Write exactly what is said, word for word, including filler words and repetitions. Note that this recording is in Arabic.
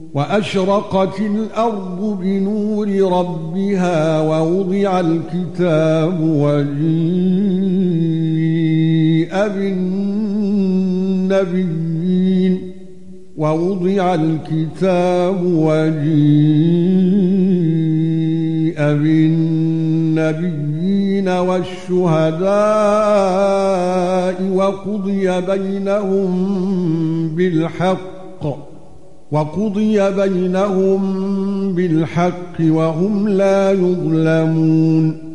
وأشرقت الأرض بنور ربها ووضع الكتاب وجيء بالنبيين ووضع الكتاب وجيء بالنبيين والشهداء وقضي بينهم بالحق وقضي بينهم بالحق وهم لا يظلمون